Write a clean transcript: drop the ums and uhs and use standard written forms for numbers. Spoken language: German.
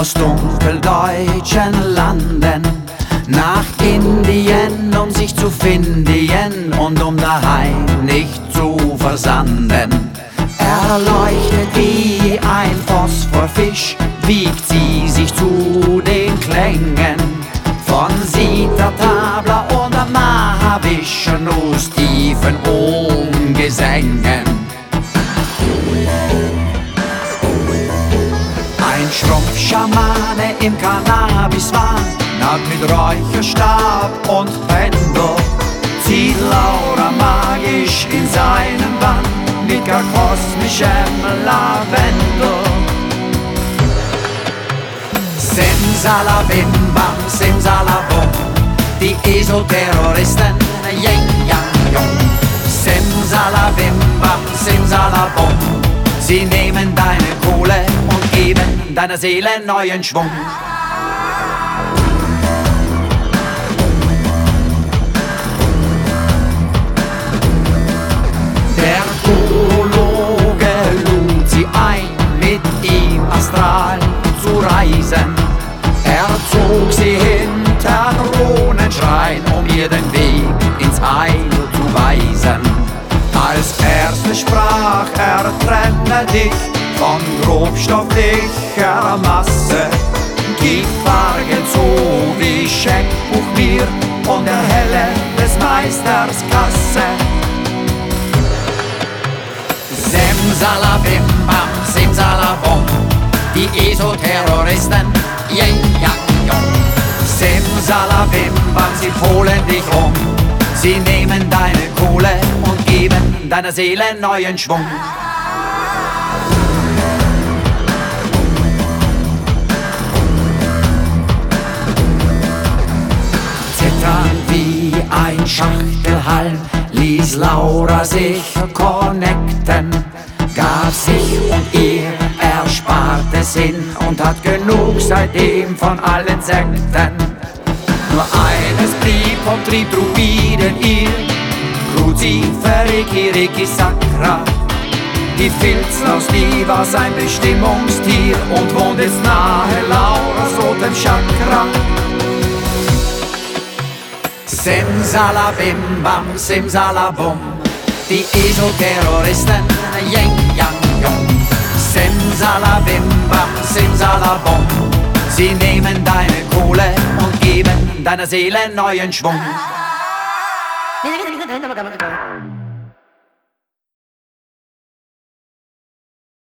aus dunkeldeutschen Landen nach Indien, um sich zu finden und um daheim nicht zu versanden. Erleuchtet wie ein Phosphorfisch wiegt sie sich zu den Klängen von Sita, Tabla und Mahavish aus tiefen Gesängen. Ein Schrumpfschamane im Cannabiswahn nagt mit Räucherstab und Pendel, zieht Laura magisch in seinen Bann mit gar kosmischem Lavendel. Simsalabim bam, simsalabum, die ESO-Terroristen, Yin Yang Jung. Simsalabim bam, simsalabum, sie nehmen deine Kohle und geben deiner Seele neuen Schwung. Der Urologe lud sie ein, mit ihm astral zu reisen. Er zog sie hinter Runenschrein, um ihr den Weg ins Heil zu weisen. Als erstes sprach er: trenne dich von grobstofflicher Masse, gib Bargeld so wie Scheckbuch mir und erhelle des Meisters Kasse. Simsalabim bam, simsalabum, die ESO-Terroristen, Yin Yang Jung. Simsalabim bam, sie polen dich um, sie nehmen deine Kohle und geben deiner Seele neuen Schwung. Zitternd wie ein Schachtelhalm ließ Laura sich connecten, gab sich und ihr Erspartes hin und hat genug seitdem von allen Sekten. Nur eines blieb vom Trieb Druiden ihr, Crucifer, Riki Sakra. Die Filzlaus, die war sein Bestimmungstier und wohnt jetzt nahe Lauras rotem Chakra. Simsalabim bam, simsalabum, die ESO-Terroristen, Yin Yang Jung. Simsalabim bam, simsalabum, sie nehmen deine Kohle und geben deiner Seele neuen Schwung.